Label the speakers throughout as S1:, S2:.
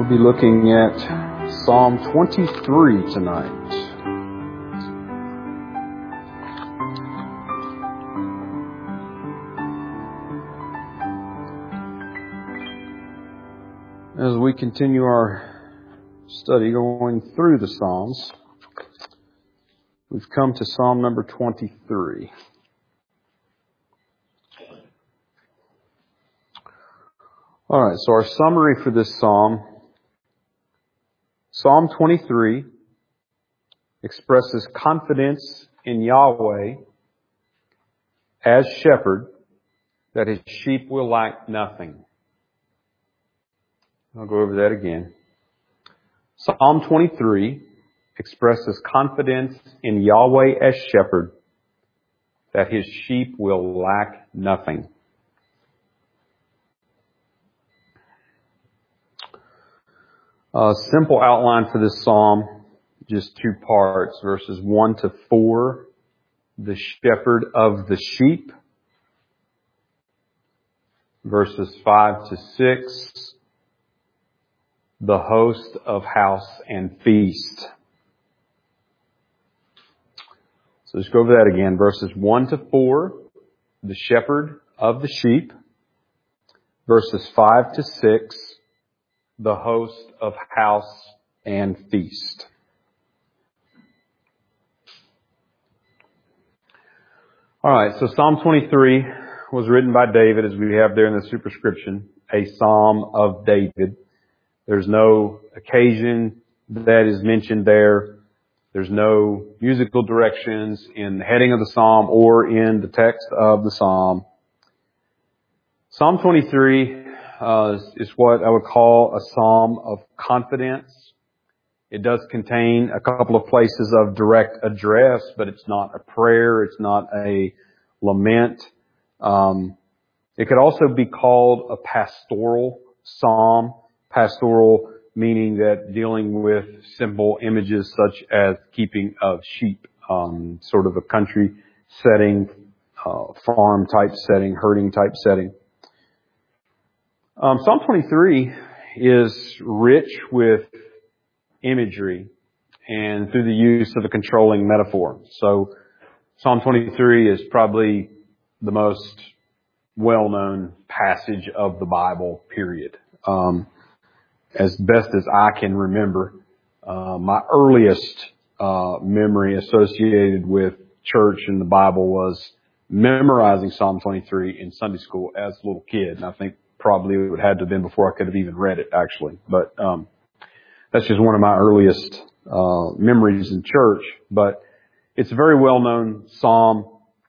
S1: We'll be looking at Psalm 23 tonight. As we continue our study going through the Psalms, we've come to Psalm number 23. All right, so our summary for this Psalm. Psalm 23 expresses confidence in Yahweh as shepherd that his sheep will lack nothing. I'll go over that again. Psalm 23 expresses confidence in Yahweh as shepherd that his sheep will lack nothing. A simple outline for this psalm, just two parts, verses 1 to 4, the shepherd of the sheep. Verses 5 to 6, the host of house and feast. So let's go over that again. Verses 1 to 4, the shepherd of the sheep. Verses 5 to 6, the host of house and feast. All right, so Psalm 23 was written by David, as we have there in the superscription, a Psalm of David. There's no occasion that is mentioned there. There's no musical directions in the heading of the Psalm or in the text of the Psalm. Psalm 23 is what I would call a psalm of confidence. It does contain a couple of places of direct address, but it's not a prayer. It's not a lament. It could also be called a pastoral psalm. Pastoral meaning that dealing with simple images such as keeping of sheep, sort of a country setting, farm type setting, herding type setting. Psalm 23 is rich with imagery and through the use of a controlling metaphor. So Psalm 23 is probably the most well-known passage of the Bible, period. As best as I can remember, my earliest memory associated with church and the Bible was memorizing Psalm 23 in Sunday school as a little kid. And I think probably it would have to have been before I could have even read it, actually. But that's just one of my earliest memories in church. But it's a very well-known psalm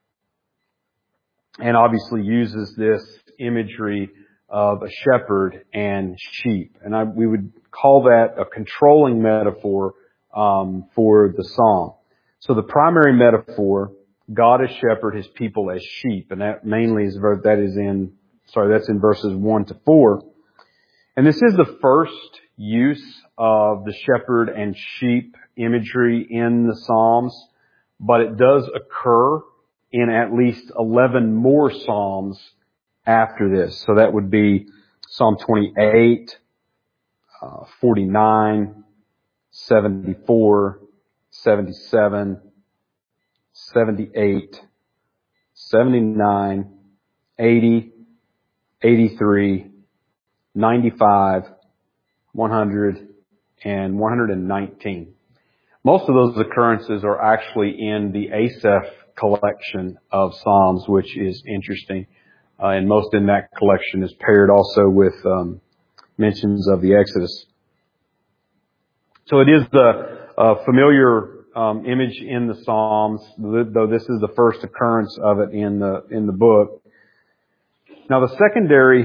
S1: and obviously uses this imagery of a shepherd and sheep. And we would call that a controlling metaphor for the psalm. So the primary metaphor, God as shepherd, his people as sheep. And that mainly is, that's in verses 1 to 4. And this is the first use of the shepherd and sheep imagery in the Psalms, but it does occur in at least 11 more Psalms after this. So that would be Psalm 28, 49, 74, 77, 78, 79, 80, 83, 95, 100, and 119. Most of those occurrences are actually in the Asaph collection of Psalms, which is interesting. And most in that collection is paired also with mentions of the Exodus. So it is the familiar image in the Psalms, though this is the first occurrence of it in the book. Now the secondary,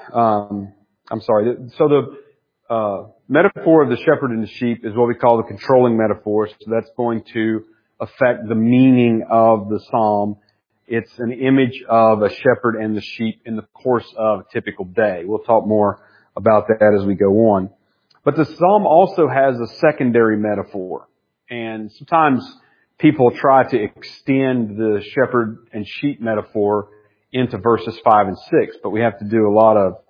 S1: so the metaphor of the shepherd and the sheep is what we call the controlling metaphor. So that's going to affect the meaning of the psalm. It's an image of a shepherd and the sheep in the course of a typical day. We'll talk more about that as we go on. But the psalm also has a secondary metaphor. And sometimes people try to extend the shepherd and sheep metaphor into verses 5 and 6, but we have to do a lot of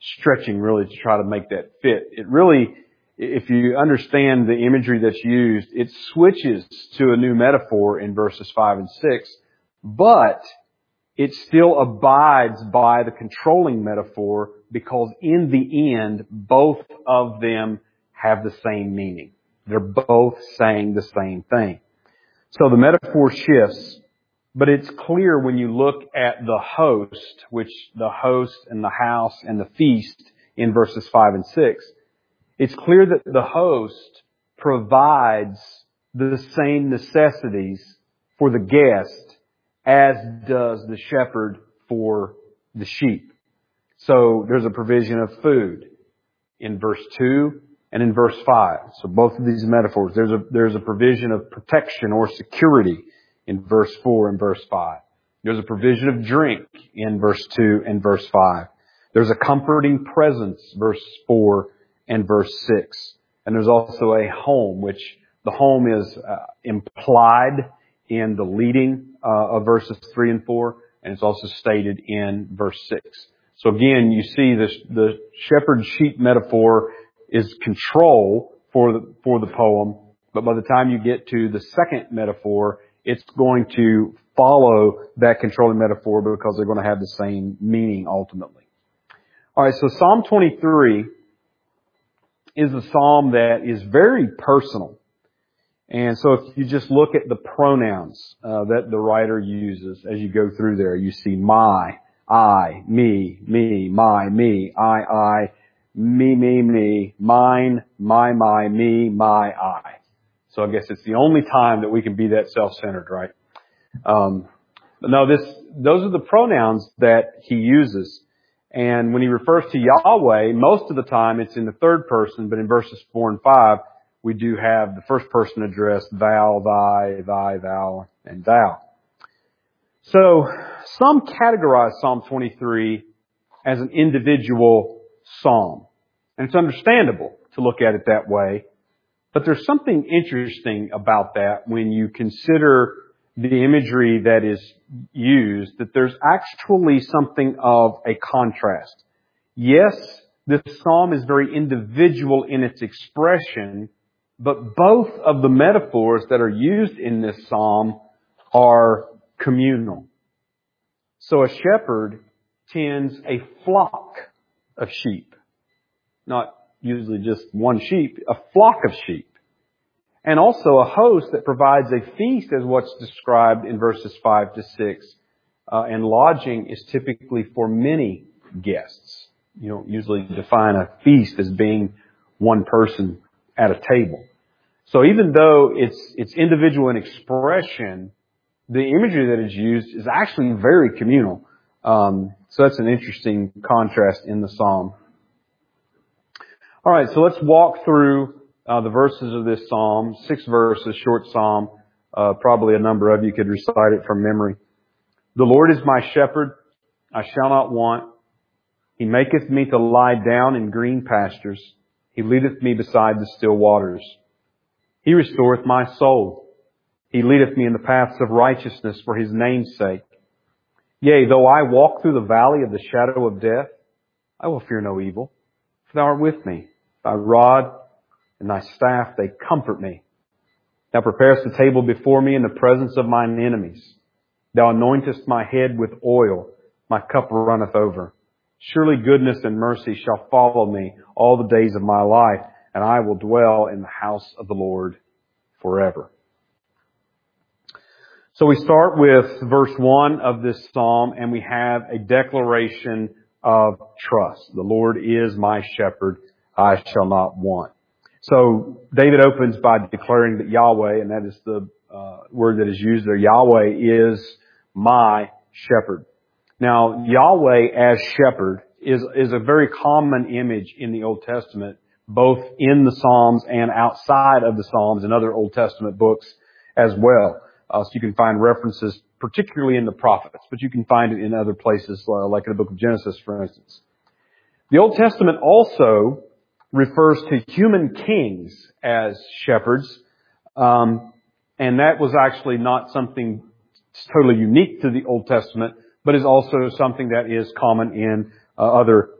S1: stretching really to try to make that fit. It really, if you understand the imagery that's used, it switches to a new metaphor in verses 5 and 6, but it still abides by the controlling metaphor because in the end, both of them have the same meaning. They're both saying the same thing. So the metaphor shifts, but it's clear when you look at the host, which the host and the house and the feast in verses 5 and 6, it's clear that the host provides the same necessities for the guest as does the shepherd for the sheep. So there's a provision of food in verse 2 and in verse 5. So both of these metaphors, there's a provision of protection or security in verse 4 and verse 5. There's a provision of drink in verse 2 and verse 5. There's a comforting presence, verse 4 and verse 6. And there's also a home, which the home is implied in the leading of verses 3 and 4, and it's also stated in verse 6. So again, you see the shepherd-sheep metaphor is control for the poem, but by the time you get to the second metaphor, it's going to follow that controlling metaphor because they're going to have the same meaning ultimately. All right, so Psalm 23 is a psalm that is very personal. And so if you just look at the pronouns that the writer uses as you go through there, you see my, I, me, my, me, I, me, mine, my, me, my, I. So I guess it's the only time that we can be that self-centered, right? But no, those are the pronouns that he uses. And when he refers to Yahweh, most of the time it's in the third person, but in verses 4 and 5, we do have the first person addressed, thou, thy, thou, and thou. So some categorize Psalm 23 as an individual psalm. And it's understandable to look at it that way. But there's something interesting about that when you consider the imagery that is used, that there's actually something of a contrast. Yes, this psalm is very individual in its expression, but both of the metaphors that are used in this psalm are communal. So a shepherd tends a flock of sheep. Not usually just one sheep, a flock of sheep. And also a host that provides a feast as what's described in verses 5 to 6. And lodging is typically for many guests. You don't usually define a feast as being one person at a table. So even though it's individual in expression, the imagery that is used is actually very communal. So that's an interesting contrast in the psalm. All right, so let's walk through the verses of this psalm. 6 verses, short psalm. Probably a number of you could recite it from memory. The Lord is my shepherd, I shall not want. He maketh me to lie down in green pastures. He leadeth me beside the still waters. He restoreth my soul. He leadeth me in the paths of righteousness for His name's sake. Yea, though I walk through the valley of the shadow of death, I will fear no evil, for Thou art with me. Thy rod and Thy staff, they comfort me. Thou preparest the table before me in the presence of mine enemies. Thou anointest my head with oil. My cup runneth over. Surely goodness and mercy shall follow me all the days of my life, and I will dwell in the house of the Lord forever. So we start with verse 1 of this psalm, and we have a declaration of trust. The Lord is my shepherd, I shall not want. So David opens by declaring that Yahweh, and that is the word that is used there, Yahweh is my shepherd. Now, Yahweh as shepherd is a very common image in the Old Testament, both in the Psalms and outside of the Psalms and other Old Testament books as well. So you can find references, particularly in the prophets, but you can find it in other places, like in the book of Genesis, for instance. The Old Testament also refers to human kings as shepherds, and that was actually not something totally unique to the Old Testament, but is also something that is common in other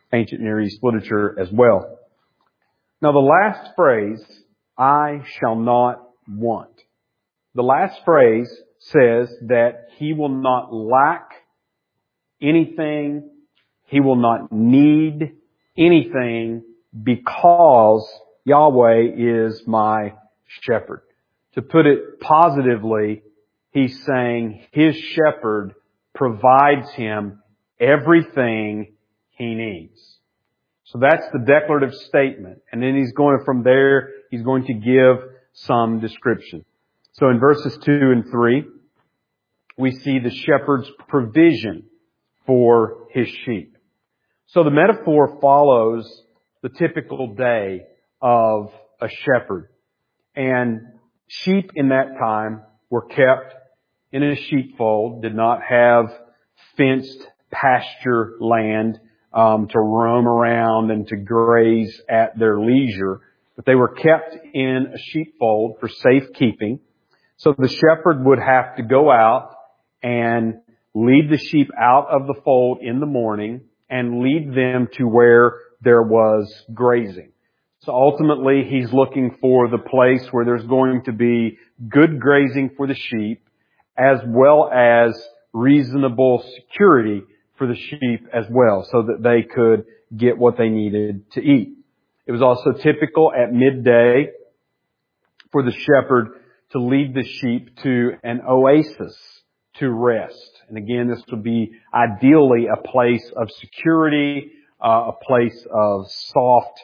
S1: ancient Near East literature as well. Now the last phrase, I shall not want. The last phrase says that he will not lack anything, he will not need anything because Yahweh is my shepherd. To put it positively, he's saying his shepherd provides him everything he needs. So that's the declarative statement. And then from there, he's going to give some description. So in verses 2 and 3, we see the shepherd's provision for his sheep. So the metaphor follows the typical day of a shepherd. And sheep in that time were kept in a sheepfold, did not have fenced pasture land to roam around and to graze at their leisure, but they were kept in a sheepfold for safekeeping. So the shepherd would have to go out and lead the sheep out of the fold in the morning and lead them to where there was grazing. So ultimately, he's looking for the place where there's going to be good grazing for the sheep, as well as reasonable security for the sheep as well, so that they could get what they needed to eat. It was also typical at midday for the shepherd to lead the sheep to an oasis to rest. And again, this would be ideally a place of security, a place of soft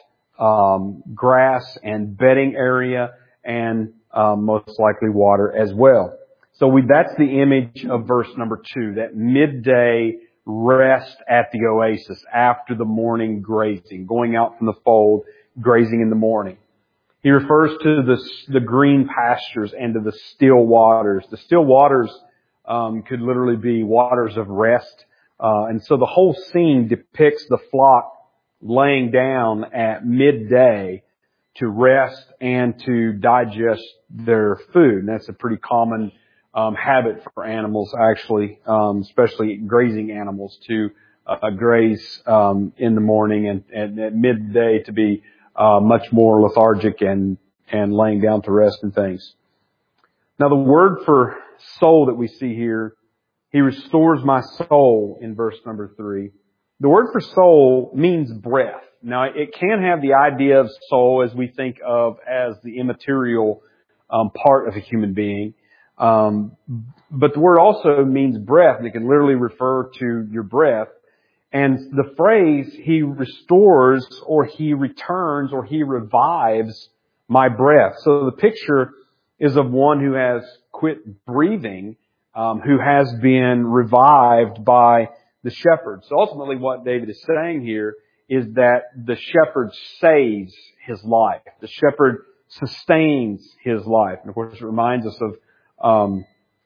S1: grass and bedding area, and most likely water as well. So that's the image of verse number 2, that midday rest at the oasis after the morning grazing, going out from the fold, grazing in the morning. He refers to the green pastures and to the still waters. The still waters could literally be waters of rest. And so the whole scene depicts the flock laying down at midday to rest and to digest their food. And that's a pretty common habit for animals, actually, especially grazing animals, to graze in the morning and at midday to be much more lethargic and laying down to rest and things. Now the word for soul that we see here, he restores my soul in verse number 3. The word for soul means breath. Now it can have the idea of soul as we think of as the immaterial part of a human being. But the word also means breath. It can literally refer to your breath. And the phrase, he restores or he returns or he revives my breath. So the picture is of one who has quit breathing, who has been revived by the shepherd. So ultimately what David is saying here is that the shepherd saves his life. The shepherd sustains his life. And of course it reminds us of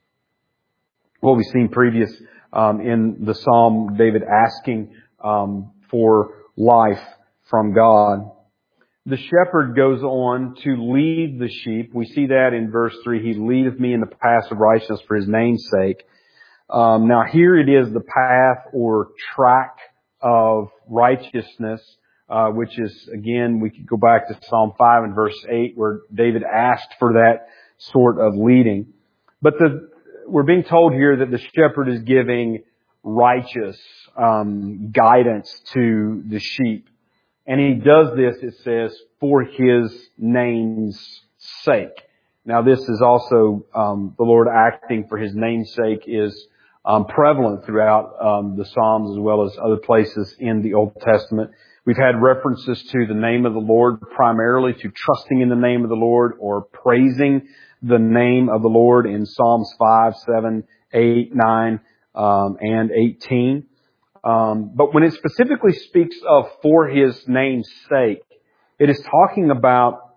S1: what we've seen previous in the Psalm, David asking for life from God. The shepherd goes on to lead the sheep. We see that in verse 3. He leadeth me in the paths of righteousness for his name's sake. Now here it is the path or track of righteousness, which is, again, we could go back to Psalm 5 and verse 8 where David asked for that sort of leading. But we're being told here that the shepherd is giving righteous guidance to the sheep. And he does this, it says, for his name's sake. Now this is also the Lord acting for his name's sake is prevalent throughout the Psalms as well as other places in the Old Testament. We've had references to the name of the Lord, primarily to trusting in the name of the Lord or praising the name of the Lord in Psalms 5, 7, 8, 9, and 18. But when it specifically speaks of for his name's sake, it is talking about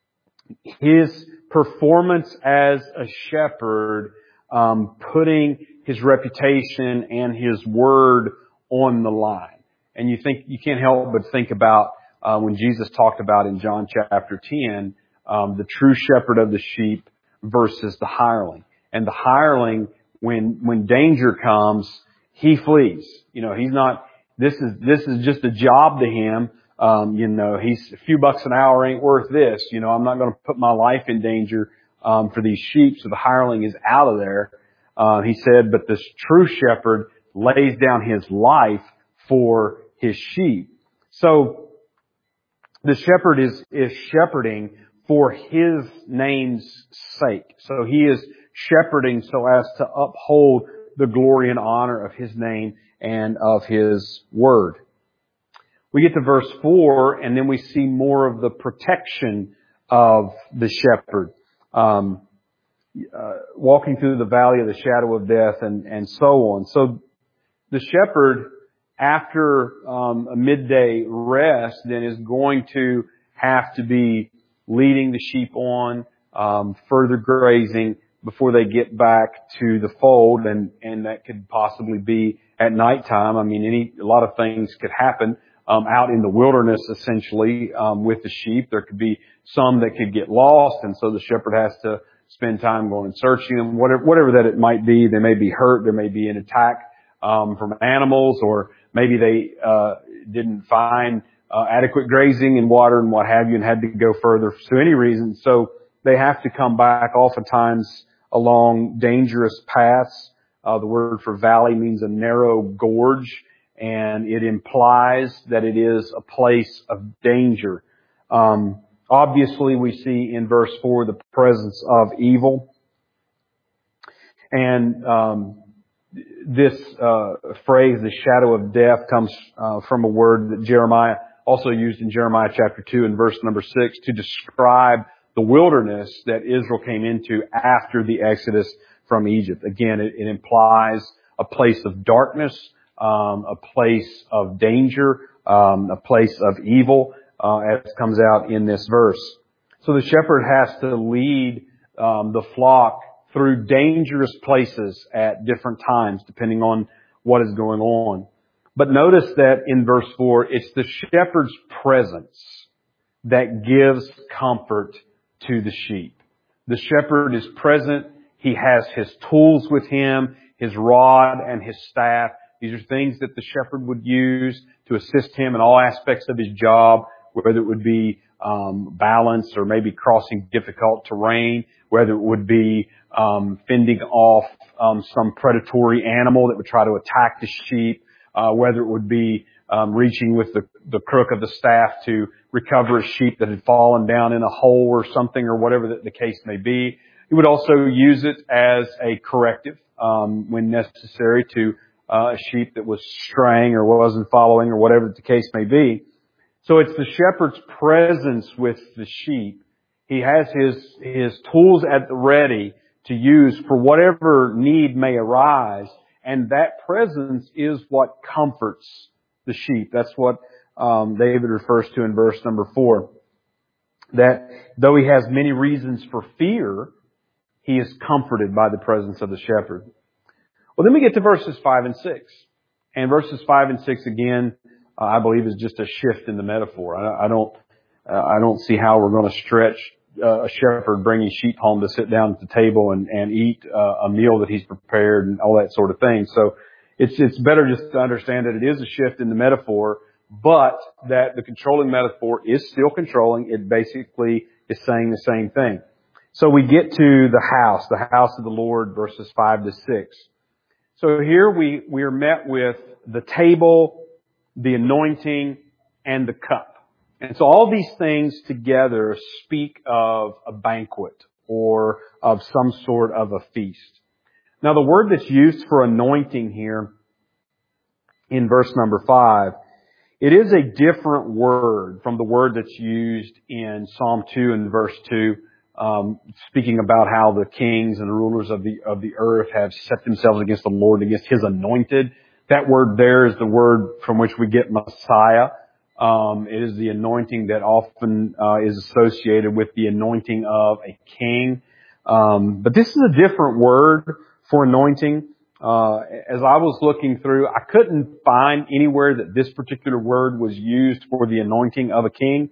S1: his performance as a shepherd, putting his reputation and his word on the line. And you can't help but think about when Jesus talked about in John chapter 10, the true shepherd of the sheep versus the hireling. And the hireling, when danger comes, he flees. He's not This is just a job to him. He's a few bucks an hour ain't worth this. I'm not going to put my life in danger, for these sheep. So the hireling is out of there. He said, but this true shepherd lays down his life for his sheep. So the shepherd is shepherding for his name's sake. So he is shepherding so as to uphold the glory and honor of his name and of his word. We get to verse 4, and then we see more of the protection of the shepherd. Walking through the valley of the shadow of death and so on. So the shepherd, after a midday rest, then is going to have to be leading the sheep on, further grazing before they get back to the fold, and that could possibly be at nighttime. I mean, a lot of things could happen out in the wilderness, essentially, with the sheep. There could be some that could get lost, and so the shepherd has to spend time going and searching them, whatever that it might be. They may be hurt, there may be an attack from animals, or maybe they didn't find adequate grazing and water and what have you, and had to go further for any reason. So they have to come back oftentimes along dangerous paths. The word for valley means a narrow gorge, and it implies that it is a place of danger. Obviously, we see in verse 4 the presence of evil. And this phrase, the shadow of death, comes from a word that Jeremiah also used in Jeremiah chapter 2 and verse number 6 to describe the wilderness that Israel came into after the Exodus from Egypt. Again, it implies a place of darkness, a place of danger, a place of evil, as comes out in this verse. So the shepherd has to lead the flock through dangerous places at different times, depending on what is going on. But notice that in verse 4, it's the shepherd's presence that gives comfort to the sheep. The shepherd is present. He has his tools with him, his rod and his staff. These are things that the shepherd would use to assist him in all aspects of his job, whether it would be balance or maybe crossing difficult terrain, whether it would be fending off some predatory animal that would try to attack the sheep, whether it would be reaching with the crook of the staff to recover a sheep that had fallen down in a hole or something, or whatever the case may be. He would also use it as a corrective when necessary to a sheep that was straying or wasn't following, or whatever the case may be. So it's the shepherd's presence with the sheep. He has his tools at the ready to use for whatever need may arise, and that presence is what comforts the sheep. That's what David refers to in verse number 4. That though he has many reasons for fear, he is comforted by the presence of the shepherd. Well, then we get to verses 5 and 6. And verses 5 and 6 again, I believe, is just a shift in the metaphor. I don't see how we're going to stretch a shepherd bringing sheep home to sit down at the table and eat a meal that he's prepared and all that sort of thing. So it's better just to understand that it is a shift in the metaphor, but that the controlling metaphor is still controlling. It basically is saying the same thing. So we get to the house of the Lord, verses 5 to 6. So here we are met with the table, the anointing, and the cup. And so all these things together speak of a banquet or of some sort of a feast. Now the word that's used for anointing here in verse number 5, it is a different word from the word that's used in Psalm 2 and verse 2, speaking about how the kings and the rulers of the earth have set themselves against the Lord, against His anointed. That word there is the word from which we get Messiah. It is the anointing that often is associated with the anointing of a king. But this is a different word for anointing. As I was looking through, I couldn't find anywhere that this particular word was used for the anointing of a king.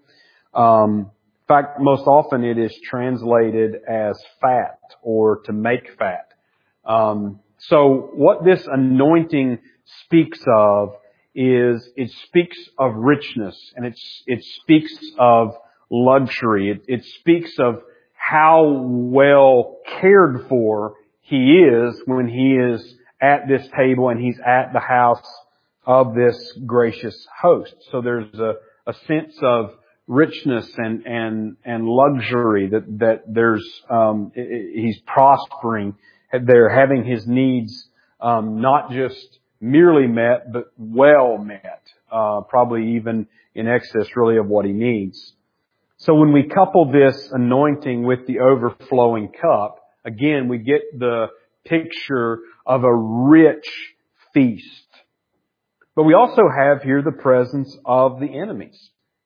S1: In fact, most often it is translated as fat or to make fat. So what this anointing speaks of is it speaks of richness, and it speaks of luxury. It speaks of how well cared for he is when he is at this table and he's at the house of this gracious host. So there's a sense of richness and luxury that there's he's prospering. They're having his needs not just merely met, but well met, probably even in excess really of what he needs. So when we couple this anointing with the overflowing cup, again, we get the picture of a rich feast. But we also have here the presence of the enemies.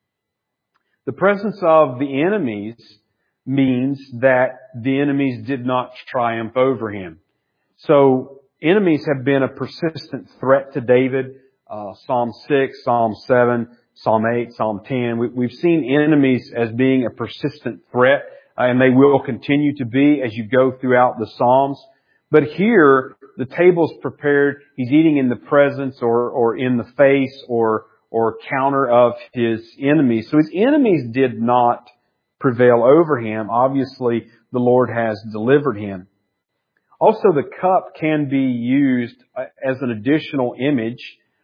S1: The presence of the enemies means that the enemies did not triumph over him. So enemies have been a persistent threat to David. Psalm 6, Psalm 7, Psalm 8, Psalm 10. We've seen enemies as being a persistent threat, and they will continue to be as you go throughout the Psalms. But here, the table's prepared. He's eating in the presence or in the face or counter of his enemies. So his enemies did not prevail over him. Obviously, the Lord has delivered him. Also, the cup can be used as an additional image.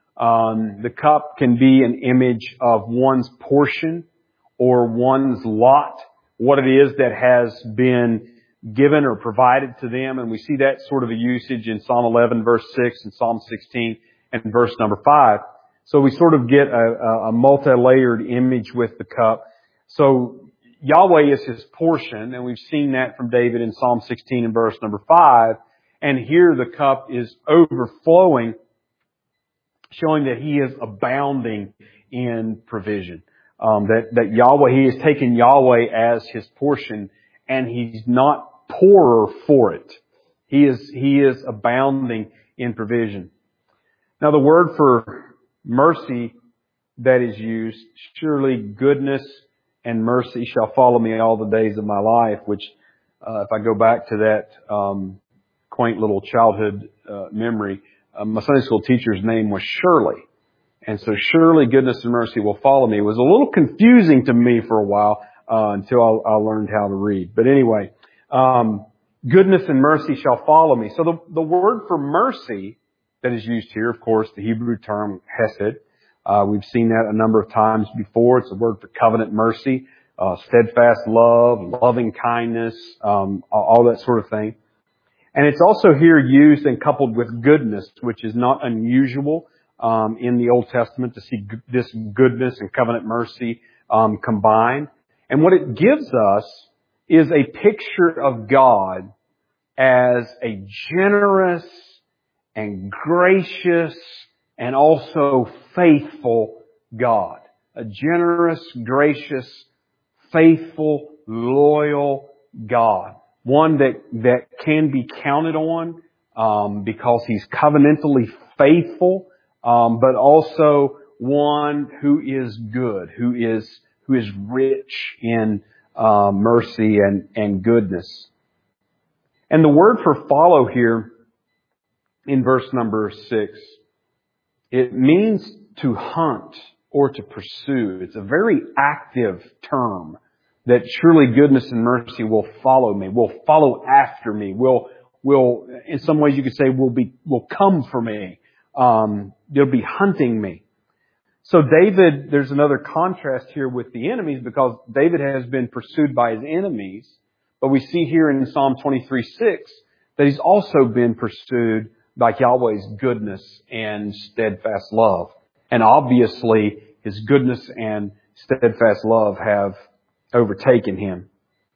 S1: The cup can be an image of one's portion or one's lot, what it is that has been given or provided to them. And we see that sort of a usage in Psalm 11 verse 6 and Psalm 16 and verse number 5. So we sort of get a multi-layered image with the cup. So Yahweh is his portion, and we've seen that from David in Psalm 16 and verse number 5. And here the cup is overflowing, showing that he is abounding in provision. That Yahweh, he has taken Yahweh as his portion, and he's not poorer for it. He is abounding in provision. Now the word for mercy that is used, surely goodness and mercy shall follow me all the days of my life, which, if I go back to that, quaint little childhood, memory, my Sunday school teacher's name was Shirley. And so surely goodness and mercy will follow me. It was a little confusing to me for a while, until I learned how to read. But anyway, goodness and mercy shall follow me. So the word for mercy that is used here, of course, the Hebrew term hesed. We've seen that a number of times before. It's a word for covenant mercy, steadfast love, loving kindness, all that sort of thing. And it's also here used and coupled with goodness, which is not unusual in the Old Testament to see this goodness and covenant mercy combined. And what it gives us is a picture of God as a generous and gracious and also faithful God. A generous, gracious, faithful, loyal God. One that can be counted on because he's covenantally faithful, but also one who is good, who is rich in mercy and goodness. And the word for follow here in verse number 6, it means to hunt or to pursue. It's a very active term, that surely goodness and mercy will follow me, will follow after me, will in some ways you could say will come for me. They'll be hunting me. So David, there's another contrast here with the enemies, because David has been pursued by his enemies. But we see here in Psalm 23:6 that he's also been pursued by Yahweh's goodness and steadfast love. And obviously his goodness and steadfast love have overtaken him.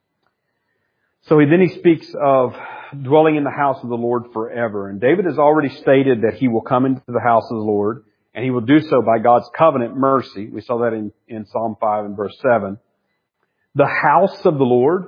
S1: So then he speaks of dwelling in the house of the Lord forever. And David has already stated that he will come into the house of the Lord, and he will do so by God's covenant mercy. We saw that in Psalm 5 and verse 7. The house of the Lord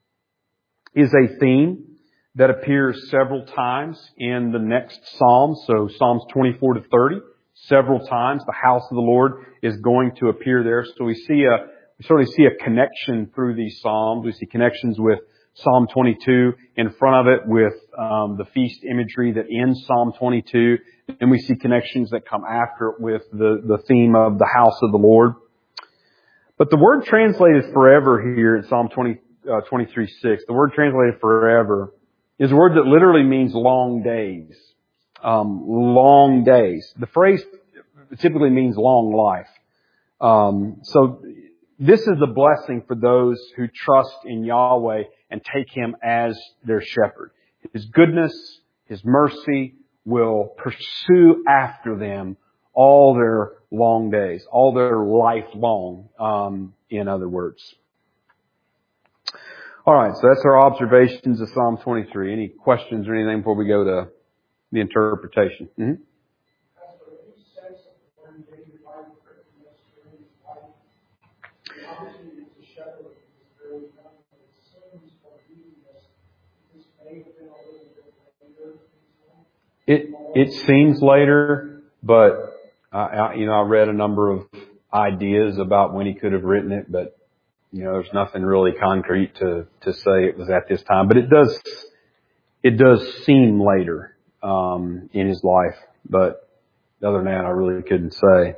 S1: is a theme that appears several times in the next Psalms. So Psalms 24 to 30, several times the house of the Lord is going to appear there. So we certainly see a connection through these Psalms. We see connections with Psalm 22 in front of it with the feast imagery that ends Psalm 22. And we see connections that come after it with the theme of the house of the Lord. But the word translated forever here in Psalm 23:6, the word translated forever is a word that literally means long days. Long days. The phrase typically means long life. So this is a blessing for those who trust in Yahweh and take Him as their shepherd. His goodness, His mercy will pursue after them all their long days, all their life long, in other words. Alright, so that's our observations of Psalm 23. Any questions or anything before we go to the interpretation? Mm-hmm. It seems later, but I read a number of ideas about when he could have written it, but there's nothing really concrete to say it was at this time. But it does seem later in his life. But other than that, I really couldn't say.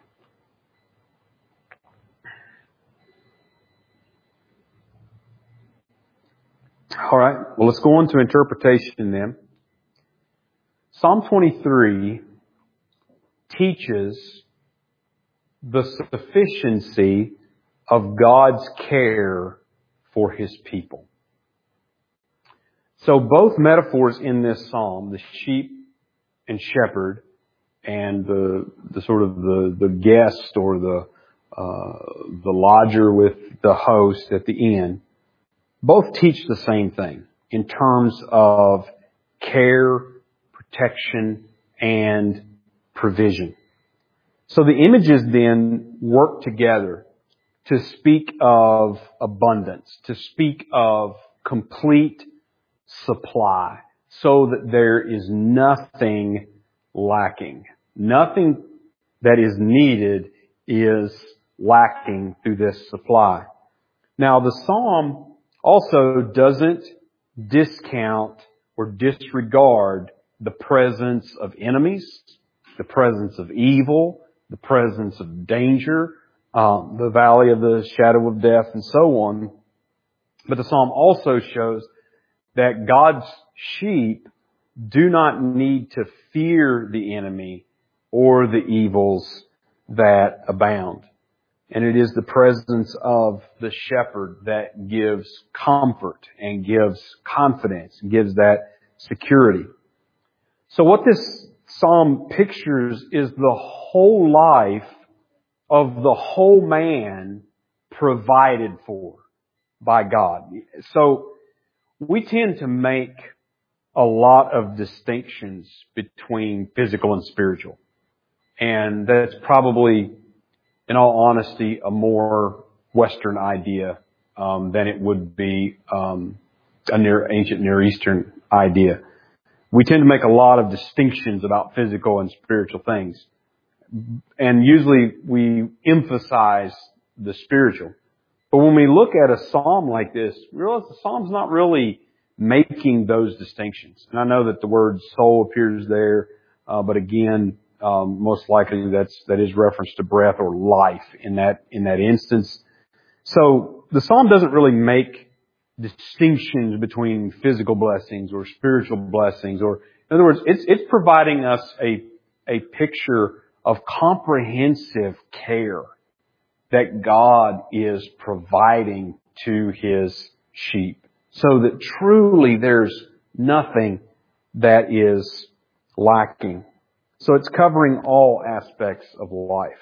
S1: All right. Well, let's go on to interpretation then. Psalm 23 teaches the sufficiency of God's care for His people. So both metaphors in this psalm, the sheep and shepherd, and the sort of the guest or the lodger with the host at the end, both teach the same thing in terms of care, protection, and provision. So the images then work together to speak of abundance, to speak of complete supply, so that there is nothing lacking. Nothing that is needed is lacking through this supply. Now the psalm also doesn't discount or disregard the presence of enemies, the presence of evil, the presence of danger, the valley of the shadow of death, and so on. But the psalm also shows that God's sheep do not need to fear the enemy or the evils that abound. And it is the presence of the shepherd that gives comfort and gives confidence, and gives that security. So what this psalm pictures is the whole life of the whole man provided for by God. So we tend to make a lot of distinctions between physical and spiritual. And that's probably, in all honesty, a more Western idea than it would be ancient Near Eastern idea. We tend to make a lot of distinctions about physical and spiritual things. And usually we emphasize the spiritual. But when we look at a psalm like this, we realize the psalm's not really making those distinctions. And I know that the word soul appears there, but again, most likely that is reference to breath or life in that instance. So the psalm doesn't really make distinctions between physical blessings or spiritual blessings, or in other words, it's providing us a picture of comprehensive care that God is providing to His sheep, so that truly there's nothing that is lacking. So it's covering all aspects of life.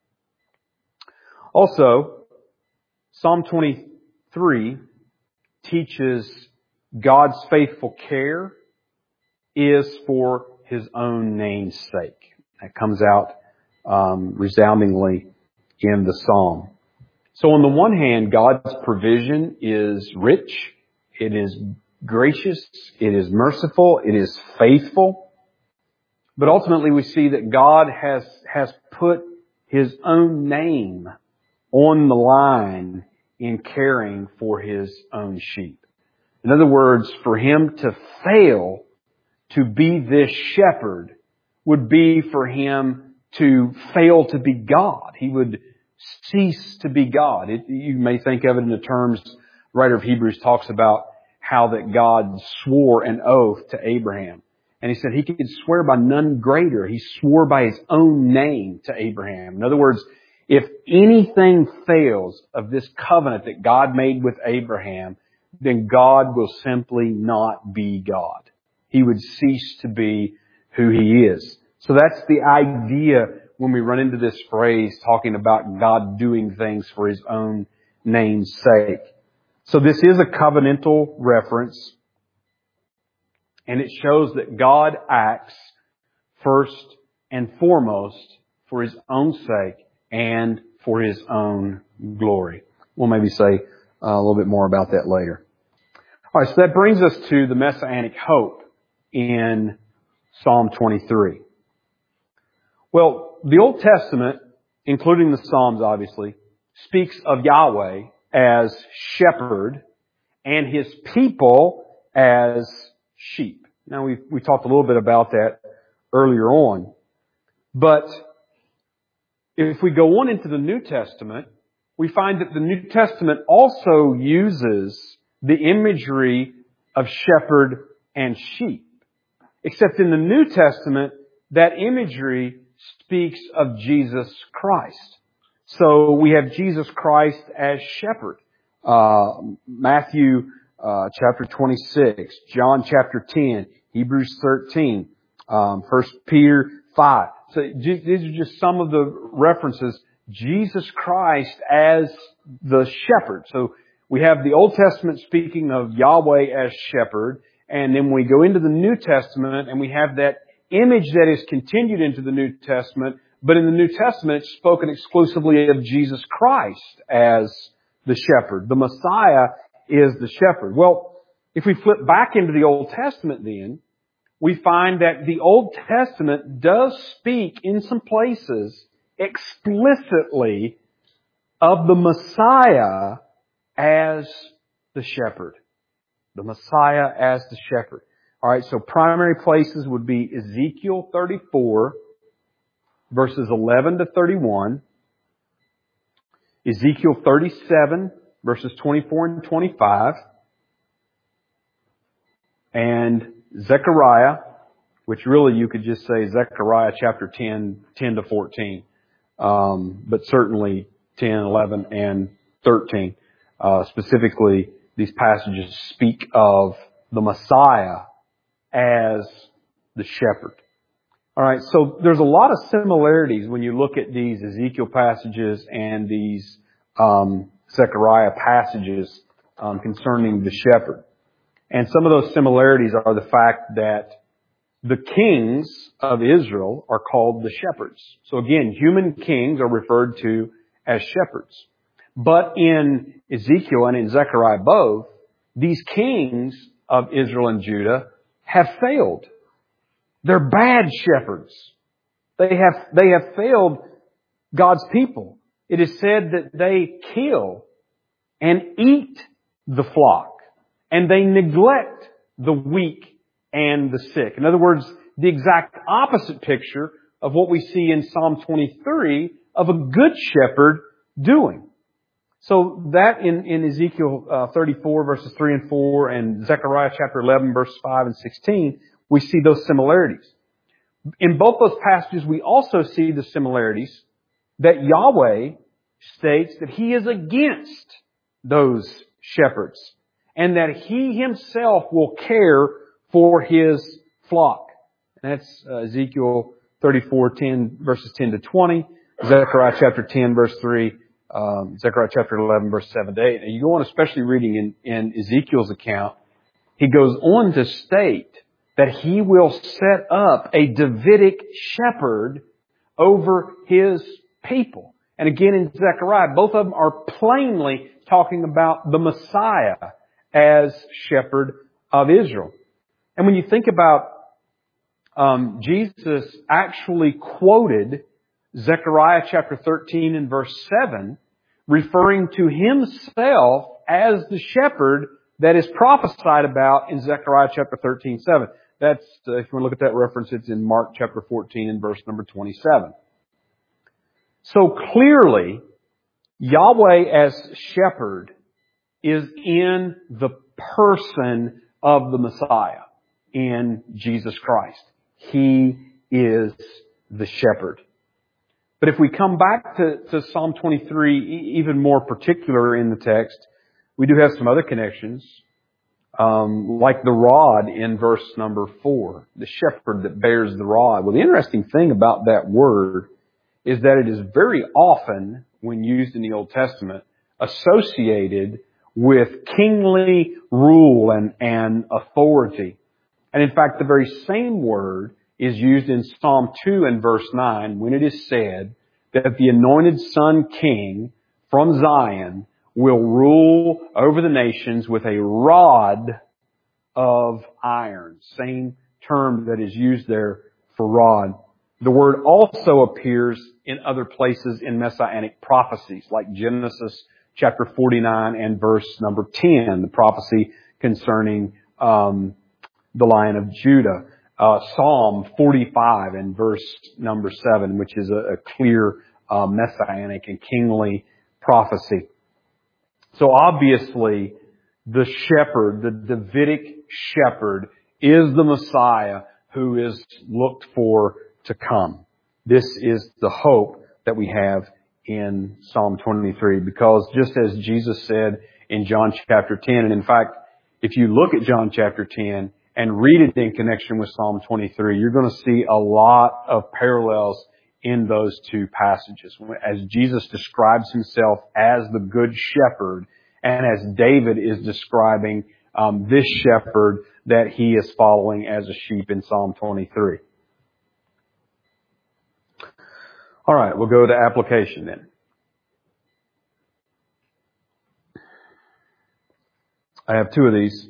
S1: Also, Psalm 23 teaches God's faithful care is for His own name's sake. That comes out resoundingly in the psalm. So on the one hand, God's provision is rich, it is gracious, it is merciful, it is faithful. But ultimately we see that God has put His own name on the line in caring for His own sheep. In other words, for Him to fail to be this shepherd would be for Him to fail to be God. He would cease to be God. You may think of it in the terms, the writer of Hebrews talks about how that God swore an oath to Abraham. And He said He could swear by none greater. He swore by His own name to Abraham. In other words, if anything fails of this covenant that God made with Abraham, then God will simply not be God. He would cease to be who He is. So that's the idea when we run into this phrase talking about God doing things for His own name's sake. So this is a covenantal reference, and it shows that God acts first and foremost for His own sake and for His own glory. We'll maybe say a little bit more about that later. All right, so that brings us to the Messianic hope in Psalm 23. Well, the Old Testament, including the Psalms obviously, speaks of Yahweh as shepherd and His people as sheep. Now we talked a little bit about that earlier on. But if we go on into the New Testament, we find that the New Testament also uses the imagery of shepherd and sheep. Except in the New Testament, that imagery speaks of Jesus Christ. So we have Jesus Christ as shepherd. Matthew chapter 26, John chapter 10, Hebrews 13, 1 Peter 5. So these are just some of the references. Jesus Christ as the shepherd. So we have the Old Testament speaking of Yahweh as shepherd, and then we go into the New Testament and we have that image that is continued into the New Testament, but in the New Testament it's spoken exclusively of Jesus Christ as the shepherd. The Messiah is the shepherd. Well, if we flip back into the Old Testament then, we find that the Old Testament does speak in some places explicitly of the Messiah as the shepherd. The Messiah as the shepherd. Alright, so primary places would be Ezekiel 34, verses 11 to 31, Ezekiel 37, verses 24 and 25, and Zechariah, which really you could just say Zechariah chapter 10 to 14, but certainly 10, 11, and 13. Specifically, these passages speak of the Messiah as the shepherd. Alright, so there's a lot of similarities when you look at these Ezekiel passages and these Zechariah passages concerning the shepherd. And some of those similarities are the fact that the kings of Israel are called the shepherds. So again, human kings are referred to as shepherds. But in Ezekiel and in Zechariah both, these kings of Israel and Judah have failed. They're bad shepherds. They have failed God's people. It is said that they kill and eat the flock, and they neglect the weak and the sick. In other words, the exact opposite picture of what we see in Psalm 23 of a good shepherd doing. So that in Ezekiel 34 verses 3 and 4 and Zechariah chapter 11 verses 5 and 16, we see those similarities. In both those passages, we also see the similarities that Yahweh states that He is against those shepherds and that He Himself will care for His flock. And that's Ezekiel 34:10 verses 10 to 20, Zechariah chapter 10 verse 3, Zechariah chapter 11 verse 7 to 8. And you go on, especially reading in Ezekiel's account, he goes on to state that he will set up a Davidic shepherd over his people. And again in Zechariah, both of them are plainly talking about the Messiah as shepherd of Israel. And when you think about Jesus actually quoted Zechariah chapter 13 and verse 7, referring to Himself as the shepherd that is prophesied about in Zechariah chapter 13:7. That's, if you want to look at that reference, it's in Mark chapter 14 and verse number 27. So clearly, Yahweh as shepherd is in the person of the Messiah, in Jesus Christ. He is the shepherd. But if we come back to Psalm 23, even more particular in the text, we do have some other connections, like the rod in verse number 4, the shepherd that bears the rod. Well, the interesting thing about that word is that it is very often, when used in the Old Testament, associated with kingly rule and authority. And in fact, the very same word is used in Psalm 2 and verse 9 when it is said that the anointed Son King from Zion will rule over the nations with a rod of iron. Same term that is used there for rod. The word also appears in other places in Messianic prophecies, like Genesis chapter 49 and verse number 10, the prophecy concerning the Lion of Judah. Psalm 45 and verse number 7, which is a clear messianic and kingly prophecy. So obviously, the shepherd, the Davidic shepherd, is the Messiah who is looked for to come. This is the hope that we have in Psalm 23, because just as Jesus said in John chapter 10, and in fact, if you look at John chapter 10 and read it in connection with Psalm 23, you're going to see a lot of parallels in those two passages. As Jesus describes himself as the good shepherd, and as David is describing this shepherd that he is following as a sheep in Psalm 23. All right, we'll go to application then. I have two of these.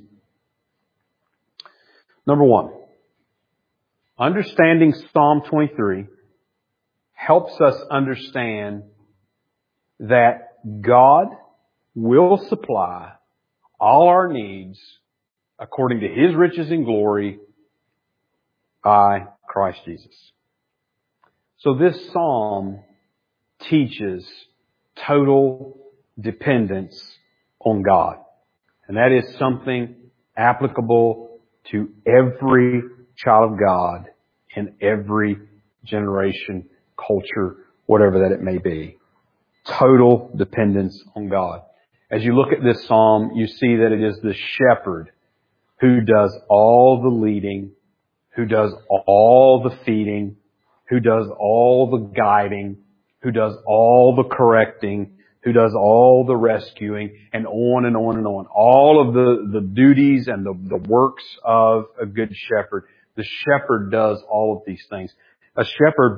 S1: Number one, understanding Psalm 23 helps us understand that God will supply all our needs according to His riches and glory by Christ Jesus. So this psalm teaches total dependence on God. And that is something applicable to every child of God in every generation, culture, whatever that it may be. Total dependence on God. As you look at this psalm, you see that it is the shepherd who does all the leading, who does all the feeding, who does all the guiding, who does all the correcting, who does all the rescuing, and on and on and on. All of the duties and the works of a good shepherd. The shepherd does all of these things. A shepherd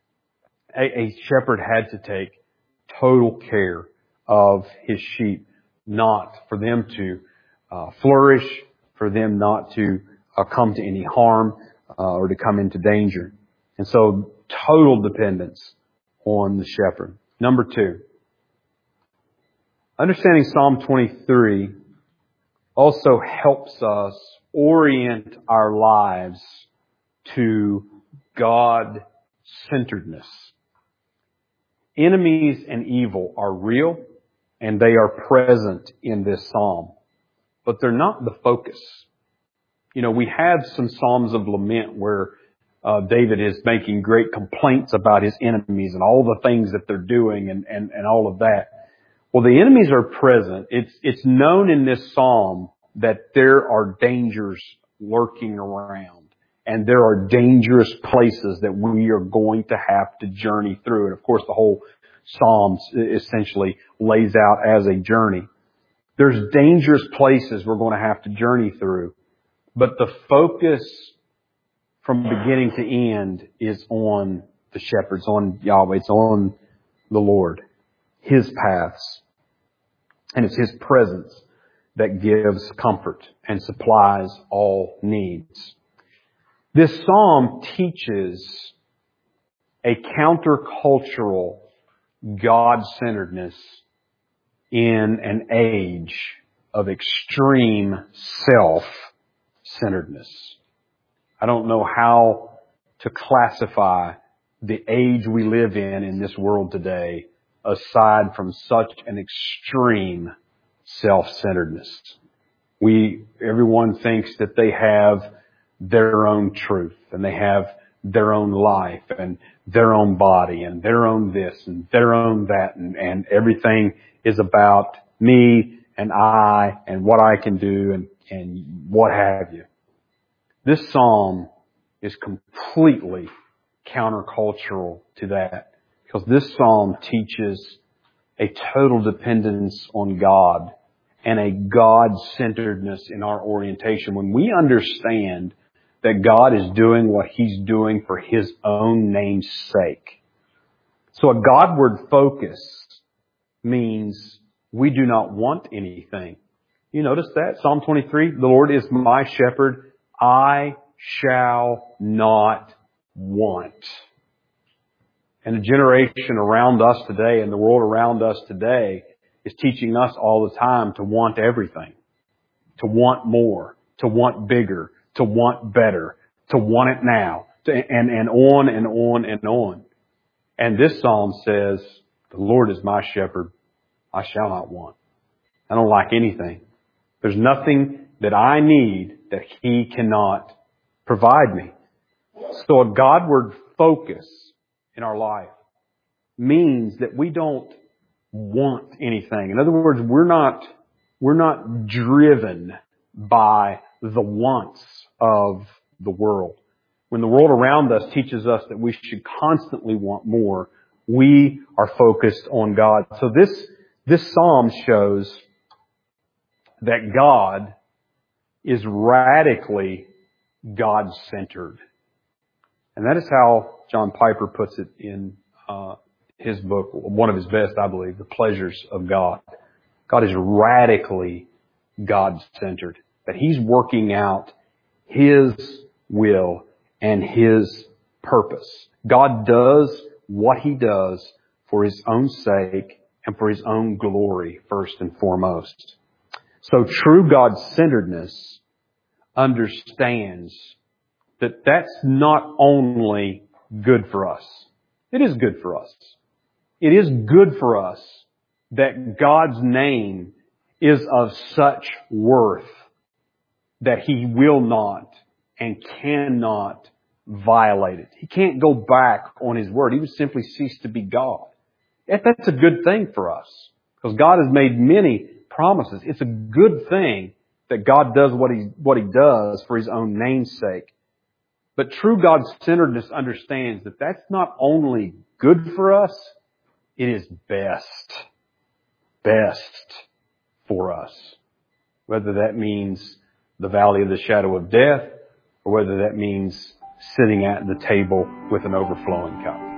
S1: had to take total care of his sheep, not for them to flourish, for them not to come to any harm or to come into danger. And so, total dependence on the shepherd. Number two, understanding Psalm 23 also helps us orient our lives to God-centeredness. Enemies and evil are real, and they are present in this psalm, but they're not the focus. You know, we have some psalms of lament where David is making great complaints about his enemies and all the things that they're doing and all of that. Well, the enemies are present. It's known in this psalm that there are dangers lurking around, and there are dangerous places that we are going to have to journey through. And of course, the whole psalm essentially lays out as a journey. There's dangerous places we're going to have to journey through, but the focus from beginning to end is on the shepherds, on Yahweh. It's on the Lord, His paths. And it's His presence that gives comfort and supplies all needs. This psalm teaches a countercultural God-centeredness in an age of extreme self-centeredness. I don't know how to classify the age we live in this world today aside from such an extreme self-centeredness. Everyone thinks that they have their own truth and they have their own life and their own body and their own this and their own that and everything is about me and I and what I can do and what have you. This psalm is completely countercultural to that because this psalm teaches a total dependence on God and a God-centeredness in our orientation. When we understand that God is doing what He's doing for His own name's sake. So a Godward focus means we do not want anything. You notice that? Psalm 23, the Lord is my shepherd. I shall not want. And the generation around us today and the world around us today is teaching us all the time to want everything. To want more. To want bigger. To want better. To want it now. And on and on and on. And this psalm says, the Lord is my shepherd. I shall not want. I don't lack anything. There's nothing that I need that He cannot provide me. So a Godward focus in our life means that we don't want anything. In other words, we're not driven by the wants of the world. When the world around us teaches us that we should constantly want more, we are focused on God. So this psalm shows that God is radically God-centered. And that is how John Piper puts it in his book, one of his best, I believe, The Pleasures of God. God is radically God-centered. That He's working out His will and His purpose. God does what He does for His own sake and for His own glory, first and foremost. So true God-centeredness understands that that's not only good for us. It is good for us. It is good for us that God's name is of such worth that He will not and cannot violate it. He can't go back on His word. He would simply cease to be God. That's a good thing for us because God has made many promises. It's a good thing that God does what He does for His own name's sake. But true God-centeredness understands that that's not only good for us, it is best for us. Whether that means the valley of the shadow of death, or whether that means sitting at the table with an overflowing cup.